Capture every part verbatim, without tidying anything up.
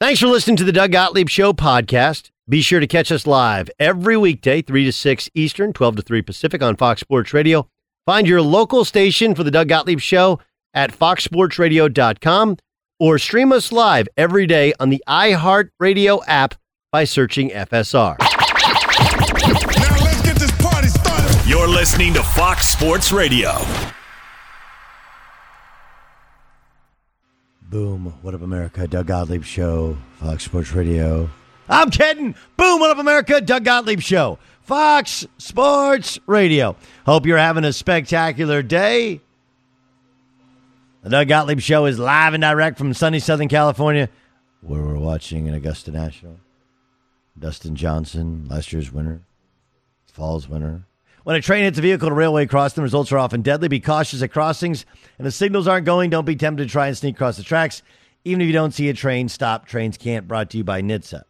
Thanks for listening to the Doug Gottlieb Show podcast. Be sure to catch us live every weekday, three to six Eastern, twelve to three Pacific on Fox Sports Radio. Find your local station for the Doug Gottlieb Show at fox sports radio dot com or stream us live every day on the iHeartRadio app by searching F S R. Now let's get this party started. You're listening to Fox Sports Radio. Boom, what up, America? Doug Gottlieb Show, Fox Sports Radio. I'm kidding. Boom, what up, America? Doug Gottlieb Show, Fox Sports Radio. Hope you're having a spectacular day. The Doug Gottlieb Show is live and direct from sunny Southern California, where we're watching an Augusta National. Dustin Johnson, last year's winner, fall's winner. When a train hits a vehicle at a railway crossing, the results are often deadly. Be cautious at crossings. And if signals aren't going, don't be tempted to try and sneak across the tracks. Even if you don't see a train, stop. Trains can't. Brought to you by N H T S A.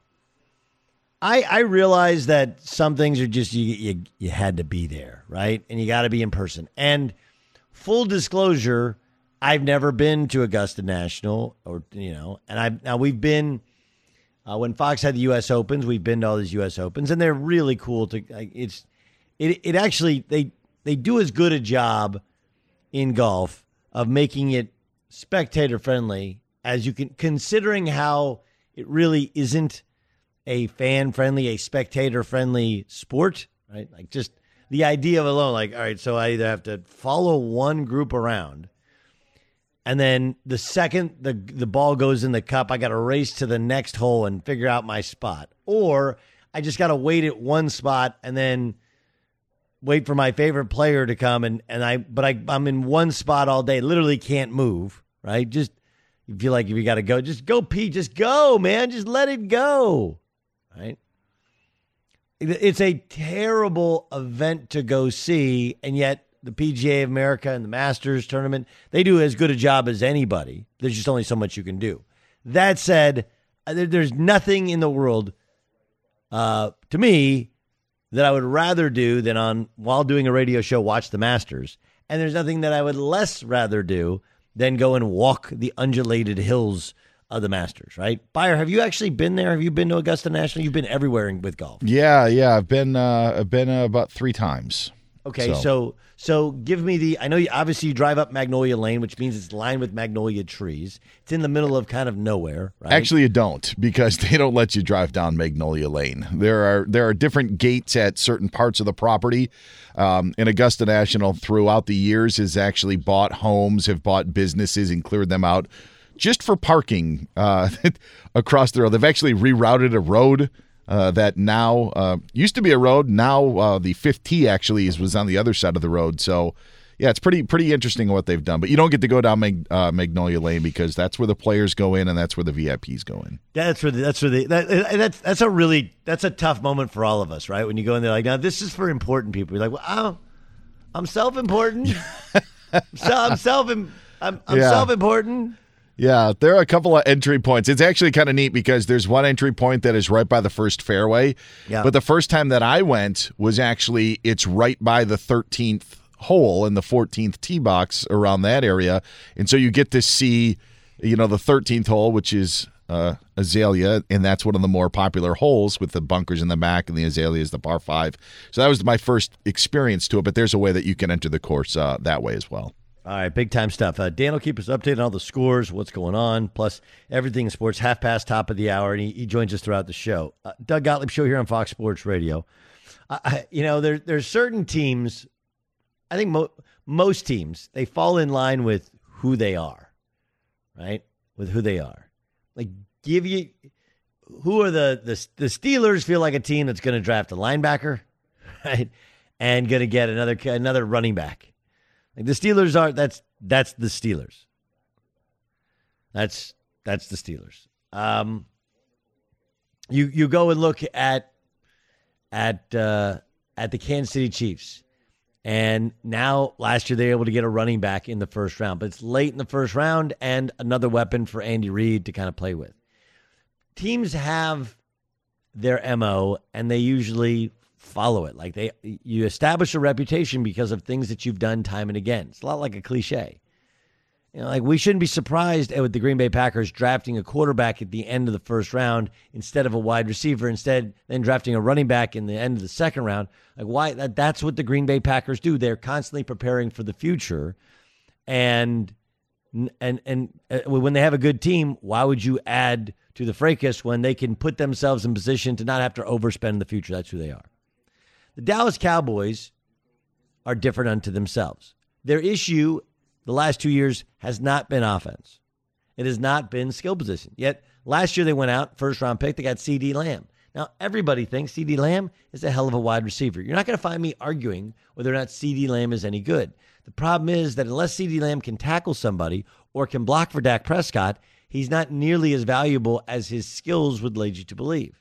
I, I realize that some things are just, you, you, you had to be there, right? And you got to be in person. And full disclosure, I've never been to Augusta National, or, you know, and I've, now we've been, uh, when Fox had the U S Opens, we've been to all these U S Opens, and they're really cool to, like, it's, It it actually, they they do as good a job in golf of making it spectator-friendly as you can, considering how it really isn't a fan-friendly, a spectator-friendly sport, right? Like, just the idea of alone, like, all right, so I either have to follow one group around, and then the second the, the ball goes in the cup, I got to race to the next hole and figure out my spot. Or I just got to wait at one spot and then wait for my favorite player to come, and, and I, but I, I'm in one spot all day, literally can't move, right? Just, you feel like if you got to go, just go pee, just go, man, just let it go, right? It, it's a terrible event to go see, and yet the P G A of America and the Masters tournament, they do as good a job as anybody. There's just only so much you can do. That said, there, there's nothing in the world, uh, to me, that I would rather do than on, while doing a radio show, watch the Masters. And there's nothing that I would less rather do than go and walk the undulated hills of the Masters, right? Buyer, have you actually been there? Have you been to Augusta National? You've been everywhere in, with golf. Yeah, yeah. I've been uh, I've been uh, about three times. Okay, so. so so give me the, I know you obviously you drive up Magnolia Lane, which means it's lined with magnolia trees. It's in the middle of kind of nowhere, right? Actually, you don't, because they don't let you drive down Magnolia Lane. There are there are different gates at certain parts of the property. Um, and Augusta National, throughout the years, has actually bought homes, have bought businesses, and cleared them out just for parking uh, across the road. They've actually rerouted a road uh, that now uh, used to be a road. Now uh, the fifth tee actually is, was on the other side of the road. So, yeah, it's pretty pretty interesting what they've done. But you don't get to go down Mag, uh, Magnolia Lane, because that's where the players go in and that's where the V I Ps go in. Yeah, that's where the, that's where the, that, that's that's a really that's a tough moment for all of us, right? When you go in there, like, now this is for important people. You're like, well, I'm, I'm self-important. so I'm self I'm, I'm Yeah. self-important. Yeah, there are a couple of entry points. It's actually kind of neat because there's one entry point that is right by the first fairway. Yeah. But the first time that I went was actually, it's right by the thirteenth hole in the fourteenth tee box around that area. And so you get to see, you know, the thirteenth hole, which is uh, Azalea, and that's one of the more popular holes with the bunkers in the back, and the Azalea is the par five. So that was my first experience to it, but there's a way that you can enter the course uh, that way as well. All right, big time stuff. Uh, Dan will keep us updated on all the scores, what's going on, plus everything in sports, half past top of the hour, and he, he joins us throughout the show. Uh, Doug Gottlieb Show here on Fox Sports Radio. Uh, I, you know, there, there's certain teams, I think mo- most teams, they fall in line with who they are, right? With who they are. Like, give you, who are the, the, the Steelers feel like a team that's going to draft a linebacker, right? And going to get another another running back. Like the Steelers are, that's that's the Steelers. That's that's the Steelers. Um, you you go and look at at uh, at the Kansas City Chiefs, and now last year they were able to get a running back in the first round, but it's late in the first round and another weapon for Andy Reid to kind of play with. Teams have their M O, and they usually follow it. Like they, you establish a reputation because of things that you've done time and again. It's a lot like a cliche. You know, like we shouldn't be surprised with the Green Bay Packers drafting a quarterback at the end of the first round instead of a wide receiver, instead then drafting a running back in the end of the second round. Like why? That, that's what the Green Bay Packers do. They're constantly preparing for the future, and and and uh, when they have a good team, why would you add to the fracas when they can put themselves in position to not have to overspend in the future? That's who they are. The Dallas Cowboys are different unto themselves. Their issue the last two years has not been offense. It has not been skill position. Yet last year they went out, first round pick, they got CeeDee Lamb. Now everybody thinks CeeDee Lamb is a hell of a wide receiver. You're not going to find me arguing whether or not CeeDee Lamb is any good. The problem is that unless CeeDee Lamb can tackle somebody or can block for Dak Prescott, he's not nearly as valuable as his skills would lead you to believe.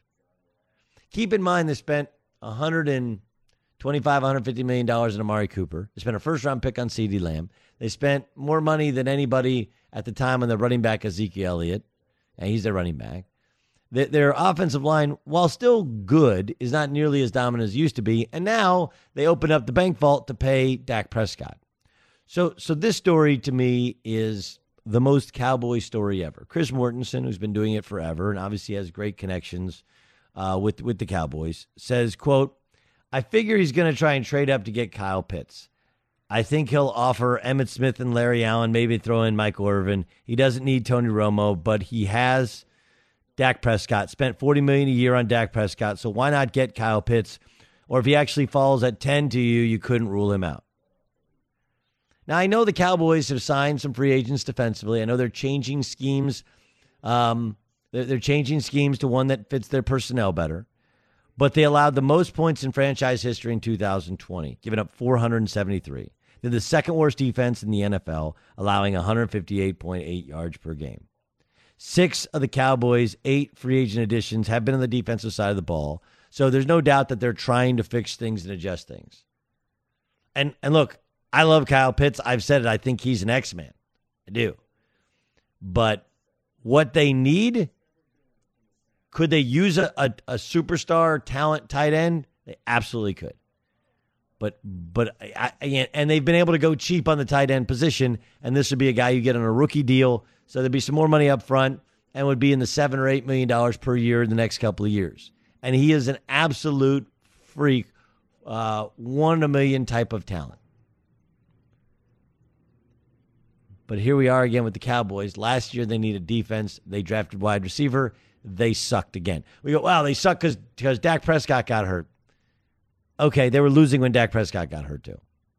Keep in mind they spent one hundred twenty-five, one hundred fifty million dollars on Amari Cooper. They spent a first-round pick on CeeDee Lamb. They spent more money than anybody at the time on the running back Ezekiel Elliott, and he's their running back. Their offensive line, while still good, is not nearly as dominant as it used to be, and now they open up the bank vault to pay Dak Prescott. So, so this story to me is the most Cowboy story ever. Chris Mortensen, who's been doing it forever and obviously has great connections uh, with, with the Cowboys, says, quote, I figure he's going to try and trade up to get Kyle Pitts. I think he'll offer Emmitt Smith and Larry Allen, maybe throw in Michael Irvin. He doesn't need Tony Romo, but he has Dak Prescott. Spent forty million dollars a year on Dak Prescott, so why not get Kyle Pitts? Or if he actually falls at ten to you, you couldn't rule him out. Now, I know the Cowboys have signed some free agents defensively. I know they're changing schemes. Um, they're, they're changing schemes to one that fits their personnel better. But they allowed the most points in franchise history in two thousand twenty, giving up four hundred seventy-three. They're the second worst defense in the N F L, allowing one hundred fifty-eight point eight yards per game. Six of the Cowboys' eight free agent additions have been on the defensive side of the ball. So there's no doubt that they're trying to fix things and adjust things. And and look, I love Kyle Pitts. I've said it. I think he's an X-Man. I do. But what they need, could they use a, a, a superstar talent tight end? They absolutely could. But but I, I, and they've been able to go cheap on the tight end position, and this would be a guy you get on a rookie deal, so there'd be some more money up front and would be in the seven or eight million dollars per year in the next couple of years. And he is an absolute freak, uh, one in a million type of talent. But here we are again with the Cowboys. Last year they needed defense. They drafted wide receiver. They sucked again. We go, wow, they suck because because Dak Prescott got hurt. Okay, they were losing when Dak Prescott got hurt too.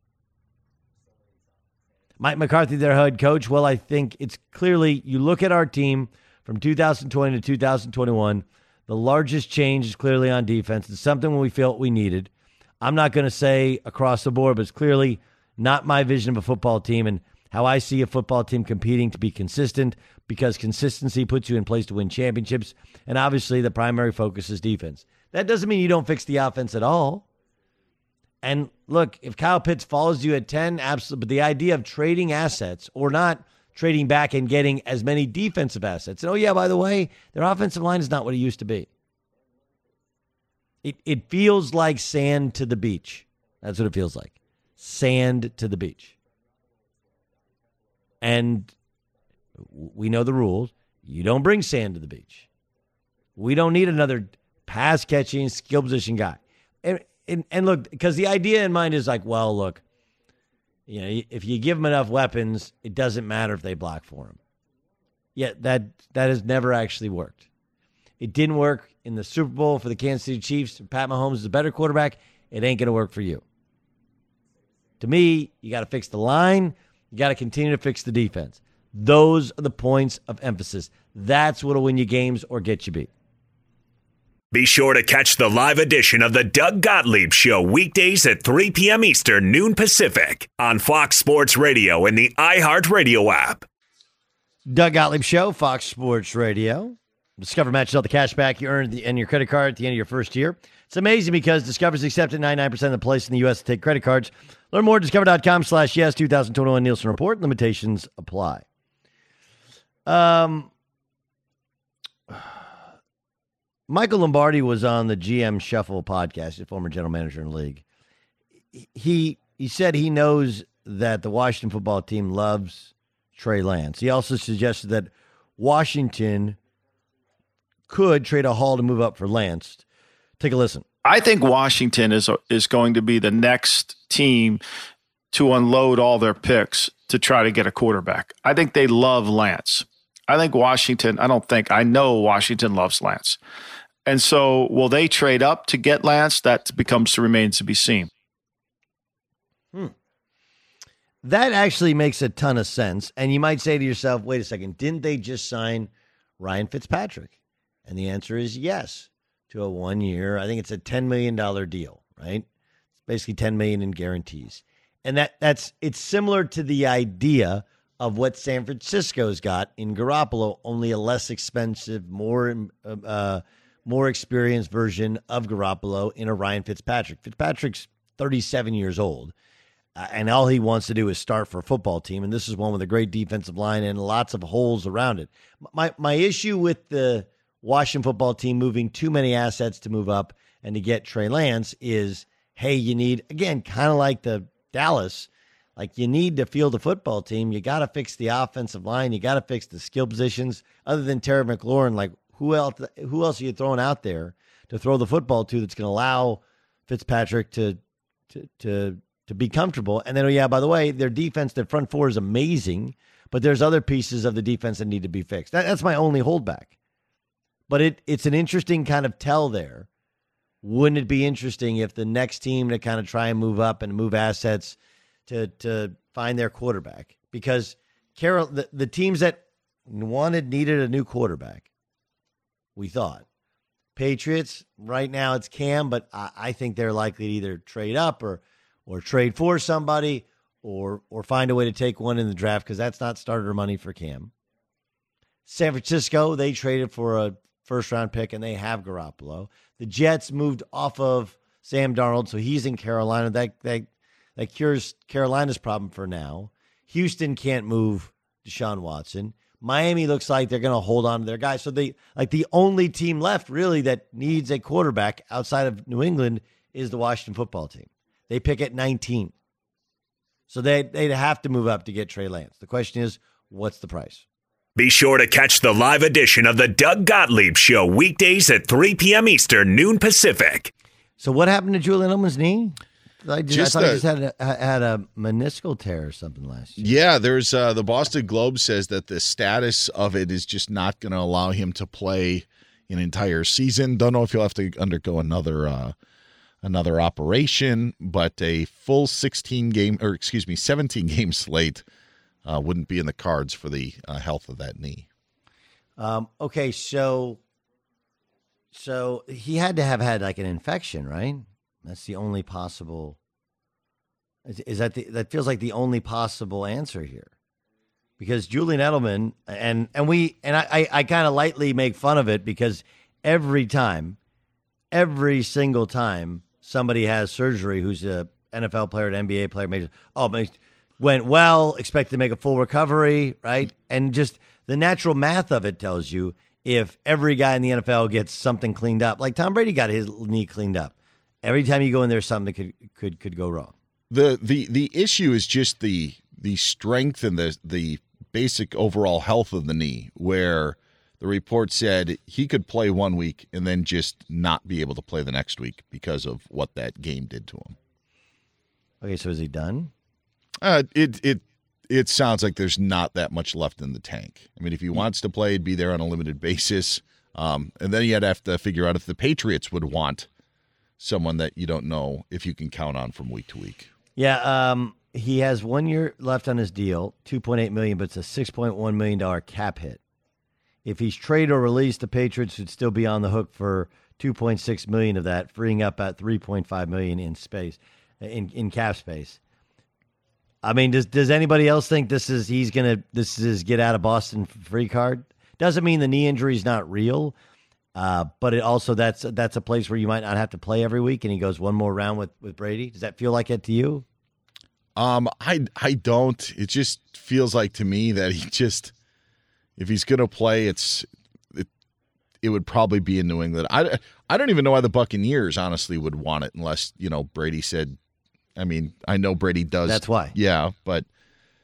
Mike McCarthy, their head coach. Well, I think it's clearly, you look at our team from two thousand twenty to two thousand twenty-one, the largest change is clearly on defense. It's something we felt we needed. I'm not going to say across the board, but it's clearly not my vision of a football team and how I see a football team competing to be consistent, because consistency puts you in place to win championships. And obviously the primary focus is defense. That doesn't mean you don't fix the offense at all. And look, if Kyle Pitts follows you at ten, absolutely. But the idea of trading assets or not trading back and getting as many defensive assets. And oh yeah, by the way, their offensive line is not what it used to be. It it feels like sand to the beach. That's what it feels like. Sand to the beach. And we know the rules. You don't bring sand to the beach. We don't need another pass-catching, skill position guy. And, and, and look, because the idea in mind is like, well, look, you know, if you give them enough weapons, it doesn't matter if they block for him. Yet that that has never actually worked. It didn't work in the Super Bowl for the Kansas City Chiefs. Pat Mahomes is a better quarterback. It ain't going to work for you. To me, you got to fix the line. You got to continue to fix the defense. Those are the points of emphasis. That's what will win you games or get you beat. Be sure to catch the live edition of the Doug Gottlieb Show weekdays at three p.m. Eastern, noon Pacific on Fox Sports Radio and the iHeartRadio app. Doug Gottlieb Show, Fox Sports Radio. Discover matches all the cash back you earned in your credit card at the end of your first year. It's amazing because Discover's accepted ninety-nine percent of the place in the U S to take credit cards. Learn more at discover.com slash yes, two thousand twenty-one Nielsen Report. Limitations apply. Um, Michael Lombardi was on the G M Shuffle podcast, a former general manager in the league. He, he said he knows that the Washington football team loves Trey Lance. He also suggested that Washington could trade a haul to move up for Lance. Take a listen. I think Washington is is going to be the next team to unload all their picks to try to get a quarterback. I think they love Lance. I think Washington, I don't think, I know Washington loves Lance. And so will they trade up to get Lance? That becomes remains to be seen. Hmm. That actually makes a ton of sense. And you might say to yourself, wait a second, didn't they just sign Ryan Fitzpatrick? And the answer is yes, to a one-year, I think it's a ten million dollars deal, right? It's basically ten million dollars in guarantees. And that that's it's similar to the idea of what San Francisco's got in Garoppolo, only a less expensive, more uh, more experienced version of Garoppolo in a Ryan Fitzpatrick. Fitzpatrick's thirty-seven years old, uh, and all he wants to do is start for a football team, and this is one with a great defensive line and lots of holes around it. My my issue with the Washington football team moving too many assets to move up and to get Trey Lance is, hey, you need, again, kind of like the Dallas, like you need to field the football team. You got to fix the offensive line. You got to fix the skill positions. Other than Terry McLaurin, like who else? Who else are you throwing out there to throw the football to that's going to allow Fitzpatrick to to to to be comfortable? And then, oh yeah, by the way, their defense, their front four is amazing, but there's other pieces of the defense that need to be fixed. That, that's my only holdback. But it it's an interesting kind of tell there. Wouldn't it be interesting if the next team to kind of try and move up and move assets to to find their quarterback? Because Carol, the, the teams that wanted, needed a new quarterback, we thought. Patriots, right now it's Cam, but I, I think they're likely to either trade up or or trade for somebody or or find a way to take one in the draft because that's not starter money for Cam. San Francisco, they traded for a first-round pick, and they have Garoppolo. The Jets moved off of Sam Darnold, so he's in Carolina. That that that cures Carolina's problem for now. Houston can't move Deshaun Watson. Miami looks like they're going to hold on to their guys. So they like the only team left really that needs a quarterback outside of New England is the Washington football team. They pick at nineteen. So they, they'd have to move up to get Trey Lance. The question is, what's the price? Be sure to catch the live edition of the Doug Gottlieb Show weekdays at three p.m. Eastern, noon Pacific. So what happened to Julian Edelman's knee? I, just, Just I thought a, he just had a, had a meniscal tear or something last year. Yeah, there's uh, the Boston Globe says that the status of it is just not going to allow him to play an entire season. Don't know if he'll have to undergo another uh, another operation, but a full sixteen game or excuse me, seventeen game slate uh, wouldn't be in the cards for the uh, health of that knee. Um, okay, so so he had to have had like an infection, right? That's the only possible. Is, is that the, that feels like the only possible answer here, because Julian Edelman and and we and I I, I kind of lightly make fun of it because every time, every single time somebody has surgery who's a N F L player, an N B A player, makes oh went well, expect to make a full recovery, right? And just the natural math of it tells you if every guy in the N F L gets something cleaned up, like Tom Brady got his knee cleaned up. Every time you go in there, something could could could go wrong. The the the issue is just the the strength and the the basic overall health of the knee, where the report said he could play one week and then just not be able to play the next week because of what that game did to him. Okay, so is he done? Uh, it it it sounds like there's not that much left in the tank. I mean, if he wants to play, he'd be there on a limited basis, um, and then you'd have to figure out if the Patriots would want someone that you don't know if you can count on from week to week. Yeah, um, he has one year left on his deal, two point eight million dollars, but it's a six point one million dollars cap hit. If he's traded or released, the Patriots would still be on the hook for two point six million dollars of that, freeing up at three point five million dollars in space, in, in cap space. I mean, does does anybody else think this is he's gonna this is his get out of Boston free card? Doesn't mean the knee injury is not real. Uh, but it also that's that's a place where you might not have to play every week, and he goes one more round with, with Brady. Does that feel like it to you? Um, I I don't. It just feels like to me that he just, if he's gonna play, it's it, it would probably be in New England. I, I don't even know why the Buccaneers honestly would want it unless you know Brady said. I mean, I know Brady does. That's why. Yeah, but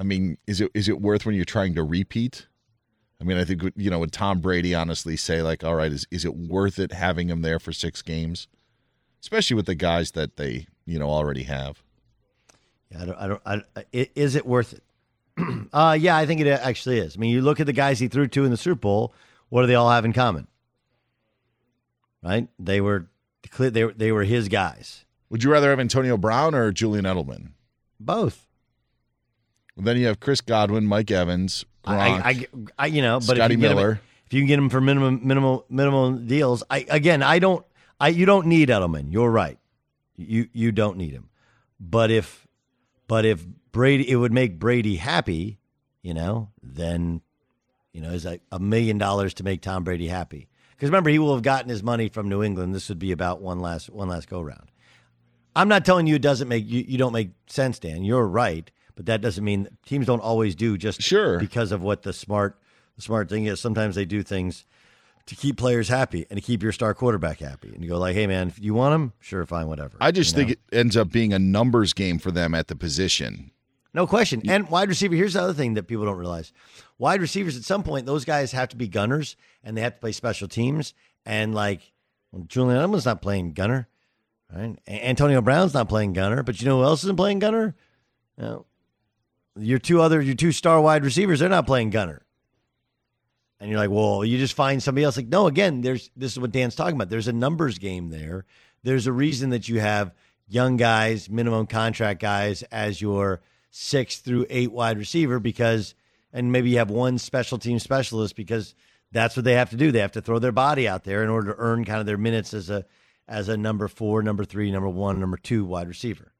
I mean, is it is it worth when you're trying to repeat? I mean, I think, you know, would Tom Brady honestly say, like, all right, is is it worth it having him there for six games? Especially with the guys that they, you know, already have. Yeah, I don't, I don't, I, is it worth it? uh, yeah, I think it actually is. I mean, you look at the guys he threw to in the Super Bowl, what do they all have in common? Right? They were, they were, they were his guys. Would you rather have Antonio Brown or Julian Edelman? Both. Well, then you have Chris Godwin, Mike Evans, Gronk, I, I, I, you know, but Scotty if you get Miller. Him, if you can get him for minimum, minimal, minimal deals, I again, I don't, I you don't need Edelman. You're right. You you don't need him. But if, but if Brady, it would make Brady happy, you know, then, you know, is like a million dollars to make Tom Brady happy. Because remember, he will have gotten his money from New England. This would be about one last one last go round. I'm not telling you it doesn't make you, you don't make sense, Dan. You're right. But that doesn't mean teams don't always do just sure. because of what the smart the smart thing is. Sometimes they do things to keep players happy and to keep your star quarterback happy. And you go like, hey, man, if you want him, sure, fine, whatever. I just you think know? it ends up being a numbers game for them at the position. No question. And wide receiver, here's the other thing that people don't realize. Wide receivers, at some point, those guys have to be gunners, and they have to play special teams. And, like, well, Julian Edelman's not playing gunner. Right? Antonio Brown's not playing gunner. But you know who else isn't playing gunner? You know, your two other, your two star wide receivers, they're not playing gunner. And you're like, well, you just find somebody else. Like, no, again, there's this is what Dan's talking about. There's a numbers game there. There's a reason that you have young guys, minimum contract guys, as your six through eight wide receiver because, and maybe you have one special team specialist because that's what they have to do. They have to throw their body out there in order to earn kind of their minutes as a as a number four, number three, number one, number two wide receiver.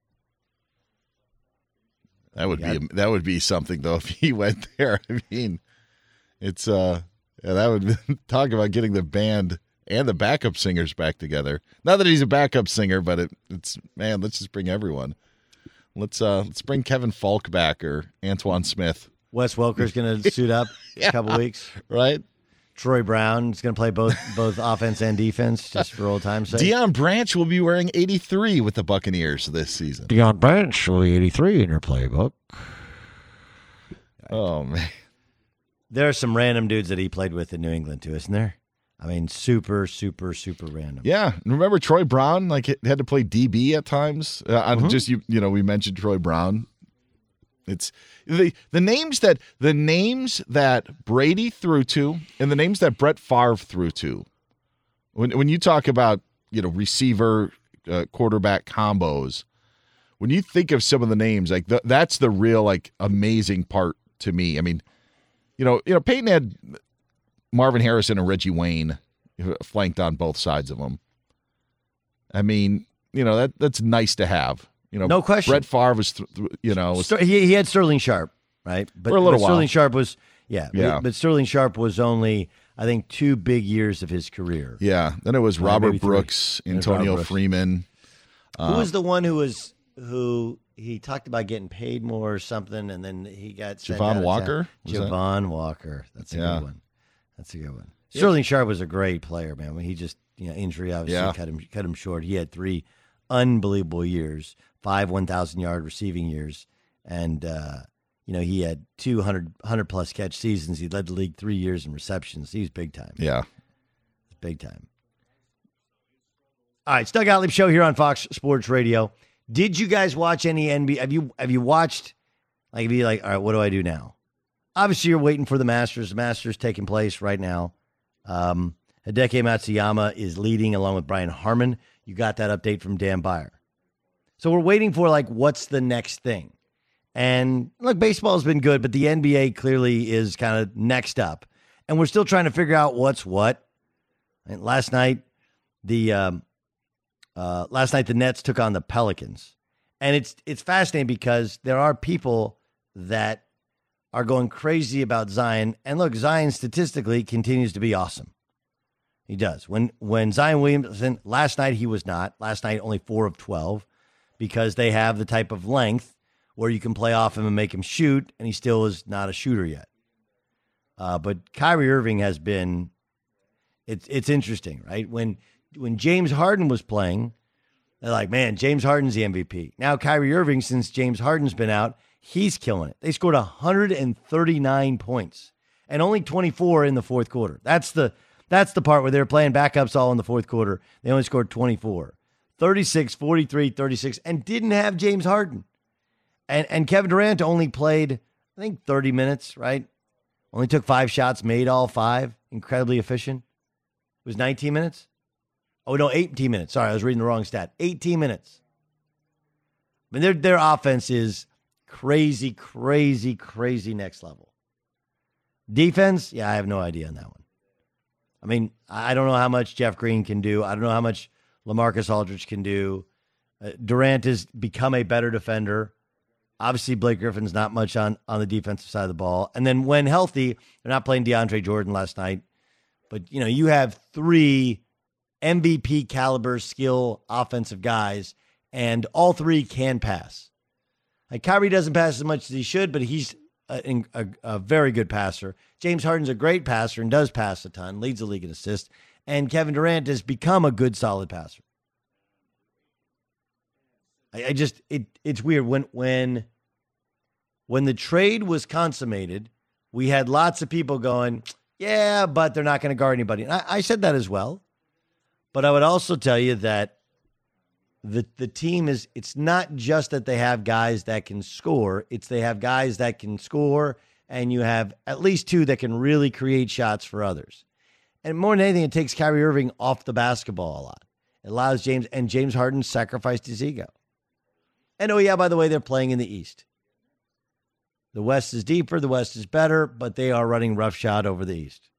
That would be that would be something though if he went there. I mean, it's uh yeah, that would talk about getting the band and the backup singers back together. Not that he's a backup singer, but it, it's man, let's just bring everyone. Let's uh let's bring Kevin Falk back or Antoine Smith. Wes Welker's going to suit up yeah. in a couple weeks, right? Troy Brown is going to play both both offense and defense just for old time's sake. Deion Branch will be wearing eighty-three with the Buccaneers this season. Deion Branch will be eighty-three in your playbook. Oh, man. There are some random dudes that he played with in New England, too, isn't there? I mean, super, super, super random. Yeah. Remember Troy Brown, like, had to play D B at times? Uh, mm-hmm. Just, you you know, we mentioned Troy Brown. It's the the names that the names that Brady threw to and the names that Brett Favre threw to. When when you talk about, you know, receiver uh, quarterback combos, when you think of some of the names, like the, that's the real like amazing part to me. I mean, you know, you know Peyton had Marvin Harrison and Reggie Wayne flanked on both sides of him. I mean, you know, that that's nice to have. You know, no question. Brett Favre was, th- th- you know, was, he he had Sterling Sharp, right? But, for a little but while. Sterling Sharp was, yeah, yeah. But, but Sterling Sharp was only, I think, two big years of his career. Yeah. Then it was Robert uh, Brooks, three. Antonio Robert Freeman. Who uh, was the one who was who he talked about getting paid more or something, and then he got sent Javon out Walker. Javon that? Walker. That's a yeah. good one. That's a good one. Yeah. Sterling Sharp was a great player, man. When he just, you know, injury obviously yeah. cut him cut him short. He had three unbelievable years. Five one thousand yard receiving years, and uh, you know he had two hundred, one hundred plus catch seasons. He led the league three years in receptions. He was big time. Yeah, big time. All right, it's Doug Gottlieb Show here on Fox Sports Radio. Did you guys watch any N B A? Have you have you watched? Like, be like, all right, what do I do now? Obviously, you're waiting for the Masters. The Masters taking place right now. Um, Hideki Matsuyama is leading along with Brian Harman. You got that update from Dan Beyer. So we're waiting for, like, what's the next thing? And, look, baseball's been good, but the N B A clearly is kind of next up. And we're still trying to figure out what's what. And last night, the um, uh, last night the Nets took on the Pelicans. And it's it's fascinating because there are people that are going crazy about Zion. And, look, Zion statistically continues to be awesome. He does. When, when Zion Williamson, last night he was not. Last night only four of twelve. Because they have the type of length where you can play off him and make him shoot, and he still is not a shooter yet. Uh, but Kyrie Irving has been, it's it's interesting, right? When when James Harden was playing, they're like, man, James Harden's the M V P. Now Kyrie Irving, since James Harden's been out, He's killing it. They scored one hundred thirty-nine points and only twenty-four in the fourth quarter. That's the that's the part where they're playing backups all in the fourth quarter. They only scored twenty-four. thirty-six, forty-three, thirty-six, and didn't have James Harden. And and Kevin Durant only played, I think, thirty minutes, right? Only took five shots, made all five. Incredibly efficient. It was nineteen minutes? Oh, no, eighteen minutes. Sorry, I was reading the wrong stat. eighteen minutes. I mean, their, their offense is crazy, crazy, crazy next level. Defense? Yeah, I have no idea on that one. I mean, I don't know how much Jeff Green can do. I don't know how much LaMarcus Aldridge can do. Uh, Durant has become a better defender. Obviously, Blake Griffin's not much on, on the defensive side of the ball. And then when healthy, they're not playing DeAndre Jordan last night. But, you know, you have three M V P caliber skill offensive guys, and all three can pass. Like Kyrie doesn't pass as much as he should, but he's a, a, a very good passer. James Harden's a great passer and does pass a ton, leads the league in assists. And Kevin Durant has become a good, solid passer. I, I just, it it's weird. When, when, when the trade was consummated, we had lots of people going, yeah, but they're not going to guard anybody. And I, I said that as well. But I would also tell you that the the team is, it's not just that they have guys that can score. It's they have guys that can score, and you have at least two that can really create shots for others. And more than anything, it takes Kyrie Irving off the basketball a lot. It allows James, and James Harden sacrificed his ego. And oh yeah, by the way, they're playing in the East. The West is deeper, the West is better, but they are running roughshod over the East.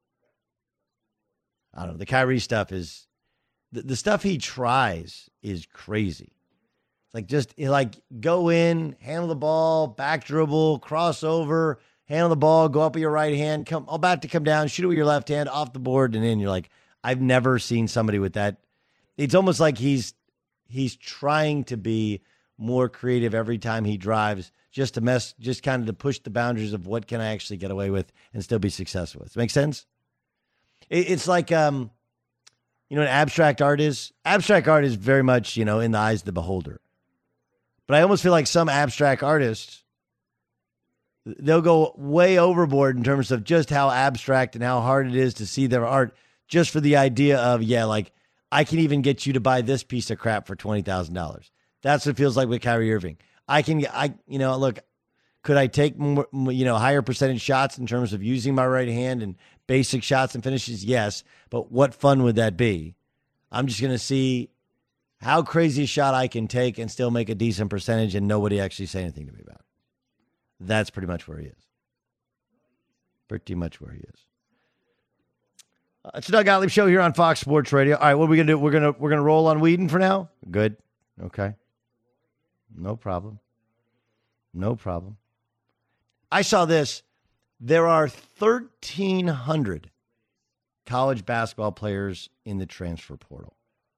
I don't know. The Kyrie stuff is, the, the stuff he tries is crazy. It's like just like go in, handle the ball, back dribble, cross over, handle the ball, go up with your right hand, come about to come down, shoot it with your left hand, off the board and in. You're like, I've never seen somebody with that. It's almost like he's he's trying to be more creative every time he drives, just to mess, just kind of to push the boundaries of what can I actually get away with and still be successful with. Does it make sense? It, it's like, um, you know what abstract art is? Abstract art is very much, you know, in the eyes of the beholder. But I almost feel like some abstract artists, they'll go way overboard in terms of just how abstract and how hard it is to see their art, just for the idea of, yeah, like, I can even get you to buy this piece of crap for twenty thousand dollars. That's what it feels like with Kyrie Irving. I can, I, you know, look, could I take more, you know, higher percentage shots in terms of using my right hand and basic shots and finishes? Yes. But what fun would that be? I'm just going to see how crazy a shot I can take and still make a decent percentage and nobody actually say anything to me about it. That's pretty much where he is. Pretty much where he is. Uh, it's the Doug Gottlieb Show here on Fox Sports Radio. All right, what are we going to do? We're going to, we're going to roll on Whedon for now? Good. Okay. No problem. No problem. I saw this. There are thirteen hundred college basketball players in the transfer portal.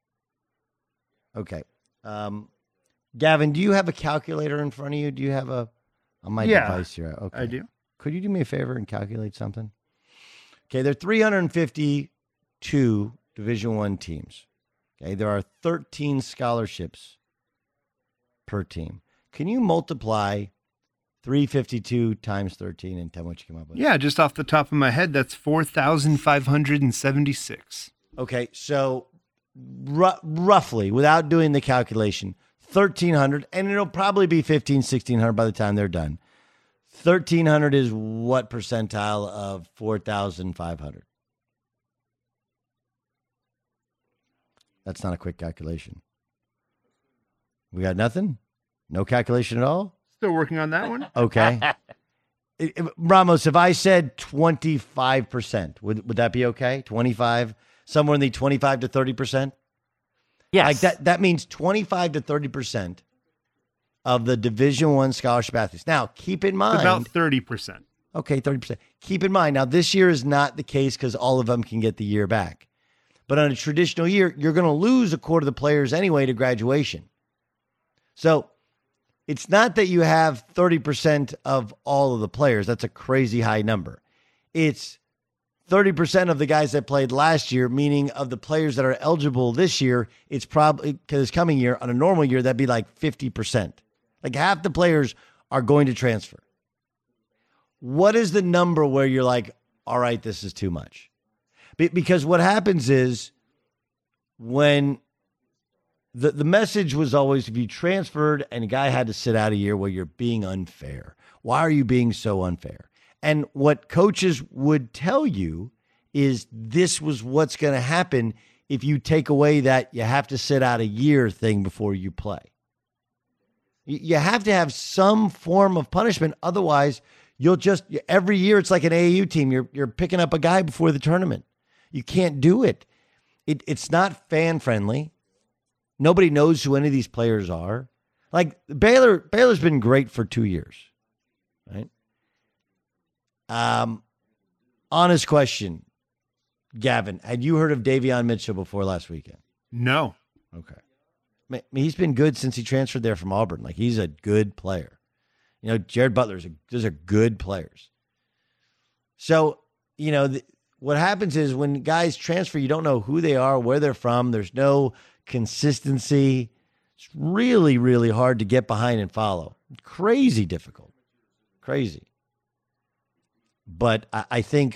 Okay. Um, Gavin, do you have a calculator in front of you? Do you have a on my yeah, device here? Okay. I do. Could you do me a favor and calculate something? Okay, there are three hundred fifty-two Division One teams. Okay, there are thirteen scholarships per team. Can you multiply three hundred fifty-two times thirteen and tell me what you come up with? Yeah, just off the top of my head, that's four thousand five hundred seventy-six. Okay, so r- roughly, without doing the calculation, thirteen hundred, and it'll probably be fifteen, sixteen hundred by the time they're done. thirteen hundred is what percentile of four thousand five hundred? That's not a quick calculation. We got nothing? No calculation at all? Still working on that one. Okay. It- it- Ramos, if I said twenty-five percent, would would that be okay? twenty-five, somewhere in the twenty-five to thirty percent? Yes. Like that, that means twenty-five to thirty percent of the Division One scholarship athletes. Now, keep in mind. About thirty percent. Okay, thirty percent. Keep in mind, now this year is not the case because all of them can get the year back. But on a traditional year, you're going to lose a quarter of the players anyway to graduation. So it's not that you have thirty percent of all of the players. That's a crazy high number. It's thirty percent of the guys that played last year, meaning of the players that are eligible this year, it's probably, because this coming year, on a normal year, that'd be like fifty percent. Like half the players are going to transfer. What is the number where you're like, all right, this is too much? Be- because what happens is when the, the message was always, if you transferred and a guy had to sit out a year, well, you're being unfair. Why are you being so unfair? And what coaches would tell you is this was what's going to happen if you take away that you have to sit out a year thing before you play. You have to have some form of punishment. Otherwise, you'll just, every year it's like an A A U team. You're you're picking up a guy before the tournament. You can't do it. It it's not fan friendly. Nobody knows who any of these players are. Like Baylor, Baylor's been great for two years, right? Um, honest question, Gavin, had you heard of Davion Mitchell before last weekend? No. Okay. I mean, he's been good since he transferred there from Auburn. Like, he's a good player. You know, Jared Butler's a, those are good players. So, you know, the, what happens is when guys transfer, you don't know who they are, where they're from. There's no consistency. It's really, really hard to get behind and follow. Crazy difficult. Crazy. But I, I think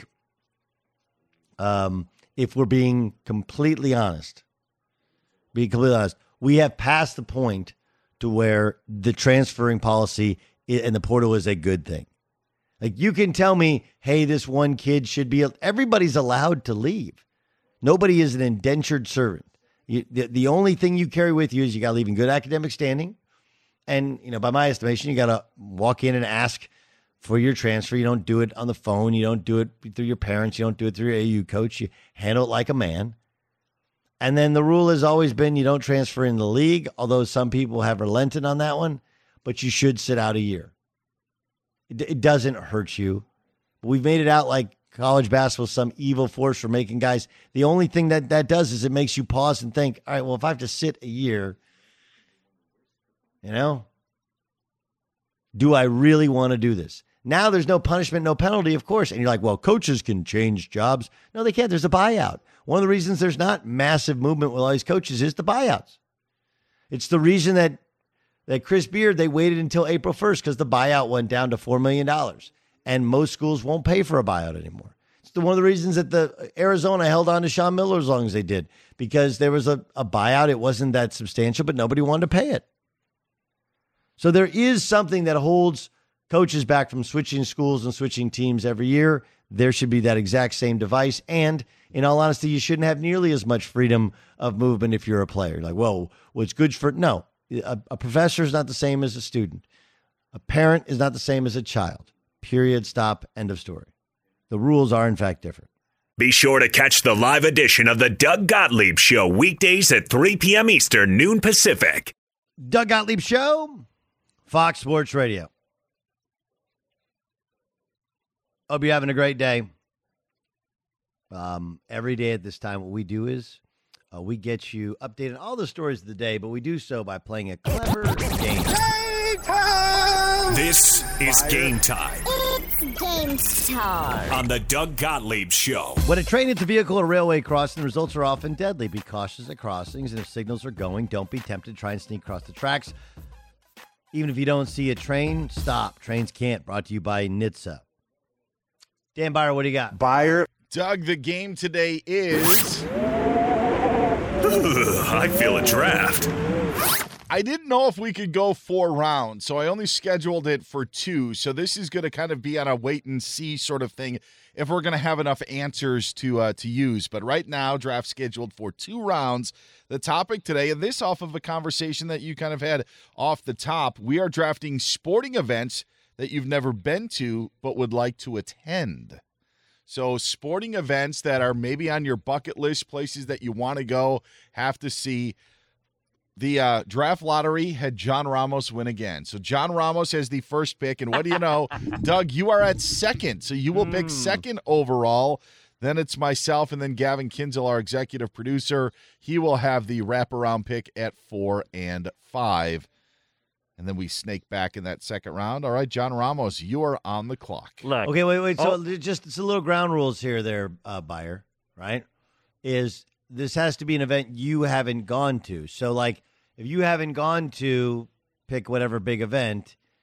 um, if we're being completely honest, being completely honest, we have passed the point to where the transferring policy and the portal is a good thing. Like, you can tell me, hey, this one kid should be, everybody's allowed to leave. Nobody is an indentured servant. You, the, the only thing you carry with you is you got to leave in good academic standing. And, you know, by my estimation, you got to walk in and ask for your transfer. You don't do it on the phone. You don't do it through your parents. You don't do it through your A U coach. You handle it like a man. And then the rule has always been you don't transfer in the league, although some people have relented on that one, but you should sit out a year. It, it doesn't hurt you. But we've made it out like college basketball is some evil force for making guys. The only thing that that does is it makes you pause and think, all right, well, if I have to sit a year, you know, do I really want to do this? Now there's no punishment, no penalty, of course. And you're like, well, coaches can change jobs. No, they can't. There's a buyout. One of the reasons there's not massive movement with all these coaches is the buyouts. It's the reason that that Chris Beard, they waited until April first because the buyout went down to four million dollars. And most schools won't pay for a buyout anymore. It's the, one of the reasons that the Arizona held on to Sean Miller as long as they did, because there was a, a buyout. It wasn't that substantial, but nobody wanted to pay it. So there is something that holds coaches back from switching schools and switching teams every year. There should be that exact same device. And in all honesty, you shouldn't have nearly as much freedom of movement if you're a player. Like, well, what's good for, no, a, a professor is not the same as a student. A parent is not the same as a child. Period, stop, end of story. The rules are, in fact, different. Be sure to catch the live edition of the Doug Gottlieb Show weekdays at three p.m. Eastern, noon Pacific. Doug Gottlieb Show, Fox Sports Radio. Hope you're having a great day. Um, every day at this time, what we do is uh, we get you updated on all the stories of the day, but we do so by playing a clever game. Game time! This is Game Time It's game time on the Doug Gottlieb Show. When a train hits a vehicle at a railway crossing, the results are often deadly. Be cautious at crossings, and if signals are going, don't be tempted to try and sneak across the tracks. Even if you don't see a train, stop. Trains can't. Brought to you by N H T S A. Dan Byer, what do you got? Buyer. Doug, the game today is... Ugh, I feel a draft. I didn't know if we could go four rounds, so I only scheduled it for two. So this is going to kind of be on a wait and see sort of thing if we're going to have enough answers to uh, to use. But right now, draft scheduled for two rounds. The topic today, and this off of a conversation that you kind of had off the top, we are drafting sporting events that you've never been to but would like to attend. So sporting events that are maybe on your bucket list, places that you want to go, have to see. The uh, draft lottery had John Ramos win again. So John Ramos has the first pick, and what do you know, Doug, you are at second. So you will pick second overall. Then it's myself, and then Gavin Kinzel, our executive producer. He will have the wraparound pick at four and five. And then we snake back in that second round. All right, John Ramos, you are on the clock. Look, Okay, wait, wait. So Oh. just it's a little ground rules here, there, uh, Buyer, right? Is this has to be an event you haven't gone to. So, like, if you haven't gone to pick whatever big event,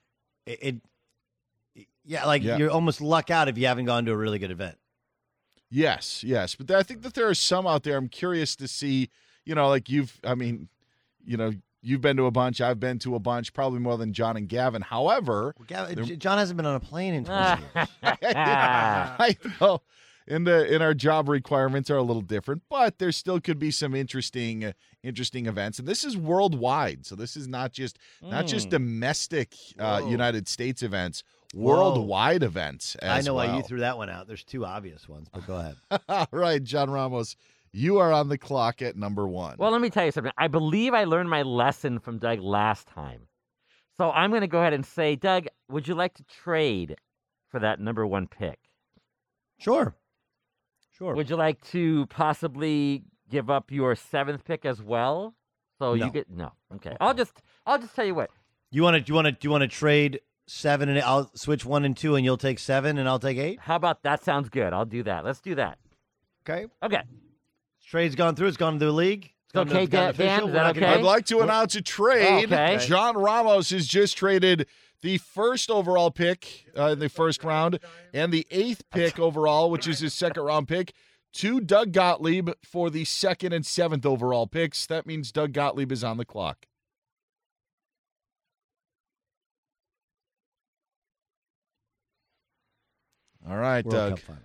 it, it yeah, like Yeah. you're almost luck out if you haven't gone to a really good event. Yes, yes. But I think that there are some out there. I'm curious to see, you know, like you've, I mean, you know, you've been to a bunch. I've been to a bunch, probably more than John and Gavin. However, Well, Gav- J- John hasn't been on a plane in twenty years. I know. In the in our job requirements are a little different, but there still could be some interesting uh, interesting events. And this is worldwide, so this is not just not just domestic uh, United States events, worldwide events. As I know well. why you threw that one out. There's two obvious ones, but go ahead. All right, John Ramos, you are on the clock at number one. Well, let me tell you something. I believe I learned my lesson from Doug last time. So I'm going to go ahead and say, Doug, would you like to trade for that number one pick? Sure. Sure. Would you like to possibly give up your seventh pick as well? So No. you get no. Okay. I'll just I'll just tell you what. You want to? Do you want to? Do you want to trade seven and eight? I'll switch one and two, and you'll take seven, and I'll take eight. How about that? Sounds good. I'll do that. Let's do that. Okay. Okay. Trade's gone through. It's gone to the league. It's gone to- Okay, it's gone Dan- official. Dan, is We're that not gonna- okay? I'd like to announce a trade. Okay. John Ramos has just traded the first overall pick uh, in the first round and the eighth pick overall, which is his second round pick, to Doug Gottlieb for the second and seventh overall picks. That means Doug Gottlieb is on the clock. All right, World Doug. Cup final.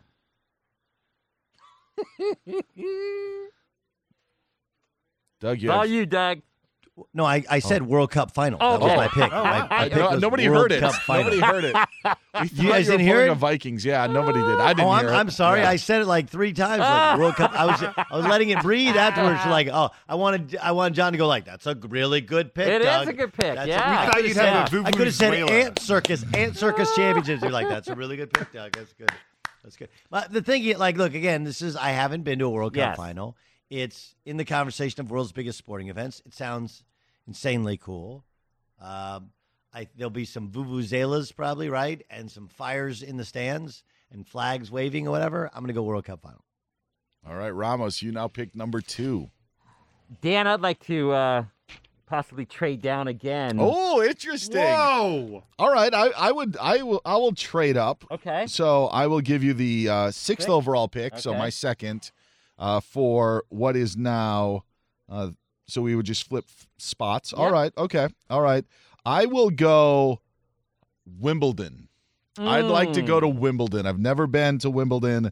Doug, you It's all have- you, Doug. No, I, I said World Cup final. Oh, that was okay. my pick. Oh, My- wow. my pick No, was nobody World heard it. Cup final. Nobody heard it. We You guys thought didn't hear pulling it? a Vikings. Yeah, nobody did. I didn't Oh, I'm, hear it. I'm sorry. Yeah. I said it like three times. Like World Cup. I was I was letting it breathe afterwards. Like, oh, I wanted I wanted John to go like, that's a really good pick. It is Doug. a good pick, That's yeah. I We thought could've you'd said- have a I could have said Vuvuzela. Ant Circus, Ant Circus Championships. You're like, that's a really good pick, Doug. That's good. That's good. But the thing, like, look again. This is I haven't been to a World Cup Yes. final. It's in the conversation of world's biggest sporting events. It sounds insanely cool. Um, I, there'll be some vuvuzelas probably, right? And some fires in the stands and flags waving or whatever. I'm going to go World Cup final. All right, Ramos, you now pick number two. Dan, I'd like to uh, possibly trade down again. Oh, interesting. Whoa! All right, I, I would I will I will trade up. Okay. So I will give you the uh, sixth Six? overall pick. So Okay. my second uh, for what is now. Uh, so we would just flip f- spots. All Yep. right. Okay. All right. I will go Wimbledon. I'd like to go to Wimbledon. I've never been to Wimbledon.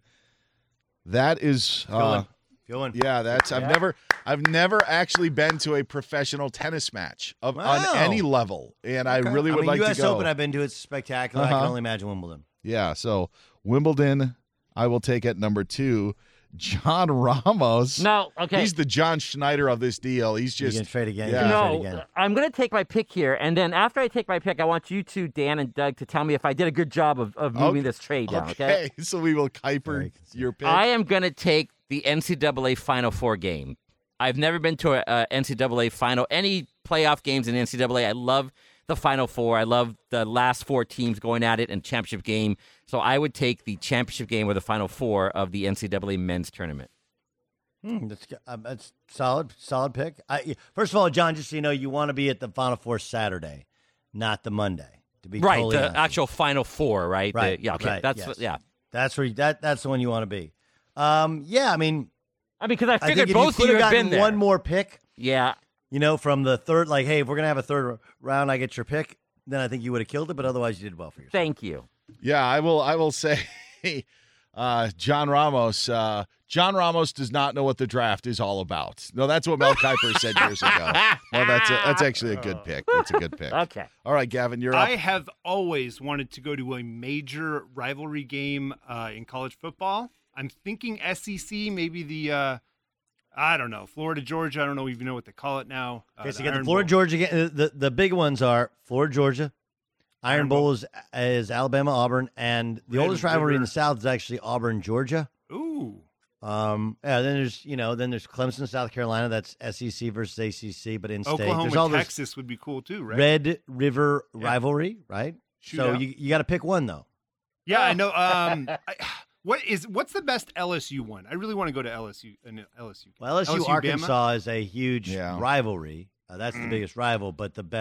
That is. Uh, Going. Going. Yeah, that's I've Yeah. never I've never actually been to a professional tennis match of Wow. on any level, and I really I would mean, like U S to go. Open I've been to. It's spectacular. I Uh-huh. can only imagine Wimbledon. Yeah, so Wimbledon, I will take at number two. John Ramos. No, okay. He's the John Schneider of this deal. He's You're just going to trade again. Yeah. You're gonna trade No, again. I'm going to take my pick here, and then after I take my pick, I want you two, Dan and Doug, to tell me if I did a good job of, of moving Okay. this trade down, okay? okay. So we will Kuiper Very good. your pick. I am going to take the N C double A Final Four game. I've never been to a, a N C double A Final, any playoff games in N C double A. I love the Final Four. I love the last four teams going at it in championship game. So I would take the championship game or the Final Four of the N C double A men's tournament. Hmm, that's, um, that's solid, solid pick. I, first of all, John, just so you know, you want to be at the Final Four Saturday, not the Monday. To be Right, totally the honest. actual Final Four, right? The- Right, yeah, okay. right, That's yes. what, yeah. That's where you, that that's the one you want to be. Um, yeah, I mean, I mean, because I I figured think if both you of could you have have been gotten there. one more pick, Yeah. you know, from the third, like, hey, if we're gonna have a third round, I get your pick, then I think you would have killed it. But otherwise, you did well for yourself. Thank you. Yeah, I will. I will say, uh, John Ramos. Uh, John Ramos does not know what the draft is all about. No, that's what Mel Kiper said years ago. No, that's a, that's actually a good pick. That's a good pick. Okay. All right, Gavin, you're up. I have always wanted to go to a major rivalry game uh, in college football. I'm thinking S E C, maybe the, uh, I don't know, Florida, Georgia. I don't know even know what they call it now. Uh, Okay, so the you got the Iron Florida Bowl. Georgia. ga- uh, The the big ones are Florida Georgia, Iron Iron Bowl Bowl. is, is Alabama Auburn, and the Red oldest rivalry in River. the South is actually Auburn Georgia. Ooh. Um, yeah, then there's you know then there's Clemson, South Carolina. That's S E C versus A C C, but in state. There's all Oklahoma, those Texas would be cool too, right? Red River Yeah. rivalry, right? So Shootout. you you got to pick one though. Yeah, I know. Um, I, what is what's the best L S U one? I really want to go to L S U. An L S U. game. Well, L S U L S U, Bama? Arkansas is a huge Yeah. rivalry. Uh, that's the biggest rival, but the best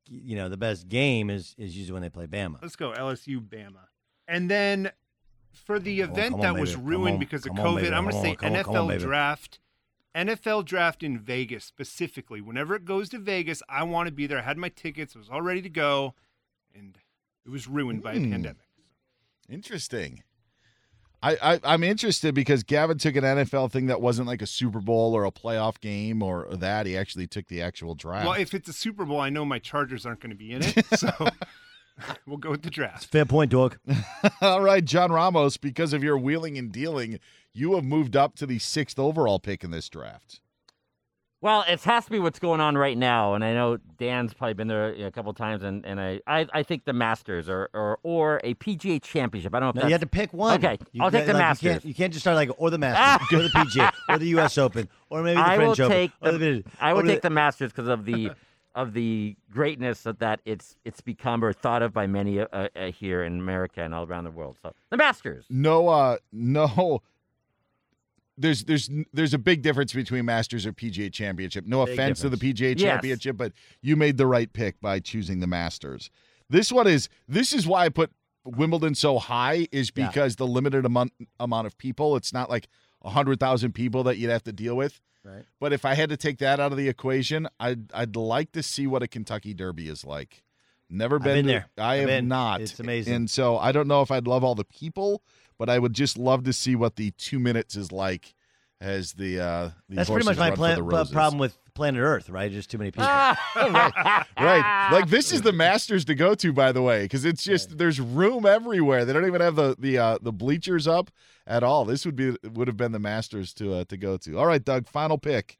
you know, the best game is is usually when they play Bama. Let's go L S U, Bama. And then for the Come on, event come on, that baby. was Come ruined on, because of come on, COVID, baby. I'm going Come to on, say come on, N F come L on, baby. draft. N F L draft in Vegas specifically. Whenever it goes to Vegas, I want to be there. I had my tickets. I was all ready to go. And it was ruined by a Hmm. pandemic. Interesting. I, I, I'm interested because Gavin took an N F L thing that wasn't like a Super Bowl or a playoff game or that. He actually took the actual draft. Well, if it's a Super Bowl, I know my Chargers aren't going to be in it. So we'll go with the draft. Fair point, dog. All right, John Ramos, because of your wheeling and dealing, you have moved up to the sixth overall pick in this draft. Well, it has to be what's going on right now, and I know Dan's probably been there a couple times, and, and I, I, I think the Masters or, or or a P G A Championship. I don't know if No, that's... you have to pick one. Okay, You- I'll take the like, Masters. You can't, you can't just start like or the Masters, or the P G A, or the U S Open, or maybe the I will French Open. take or the, I will or take the Masters because of the of the greatness of that it's it's become or thought of by many uh, uh, here in America and all around the world. So the Masters. No, uh, no. There's there's there's a big difference between Masters or P G A Championship. No Big offense to the difference. P G A Yes. Championship, but you made the right pick by choosing the Masters. This one is this is why I put Wimbledon so high is Yeah. because the limited amount amount of people. It's not like a hundred thousand people that you'd have to deal with. Right. But if I had to take that out of the equation, I'd I'd like to see what a Kentucky Derby is like. Never been, been to- there. I I've have been. not. It's amazing. And so I don't know if I'd love all the people, but I would just love to see what the two minutes is like as the uh the That's pretty much horses my run for plan, the p- roses. problem with planet Earth, right? Just too many people. Right. Like this is the Masters to go to, by the way, because it's just there's room everywhere. They don't even have the the uh, the bleachers up at all. This would be would have been the Masters to uh, to go to. All right, Doug, final pick.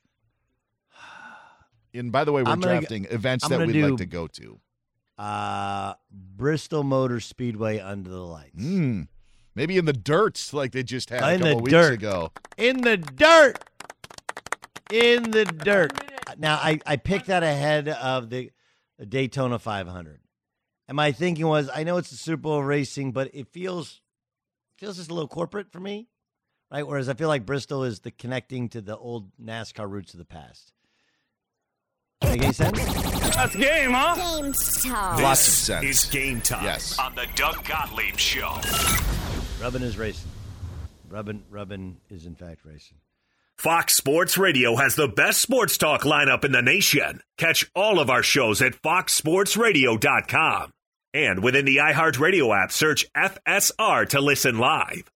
And by the way, we're I'm gonna- drafting events I'm that gonna we'd do- like to go to. Uh, Bristol Motor Speedway under the lights. Hmm. Maybe in the dirt, like they just had a In the couple weeks dirt. ago. In the dirt. In the dirt. Now, I, I picked that ahead of the, the Daytona five hundred. And my thinking was, I know it's the Super Bowl racing, but it feels feels just a little corporate for me, right? Whereas I feel like Bristol is the connecting to the old NASCAR roots of the past. Make any sense? That's game, huh? Game start. Lots of This sense. is game time Yes. on the Doug Gottlieb Show. Rubbin is racing. Rubbin, Rubbin is in fact racing. Fox Sports Radio has the best sports talk lineup in the nation. Catch all of our shows at fox sports radio dot com. And within the iHeartRadio app, search F S R to listen live.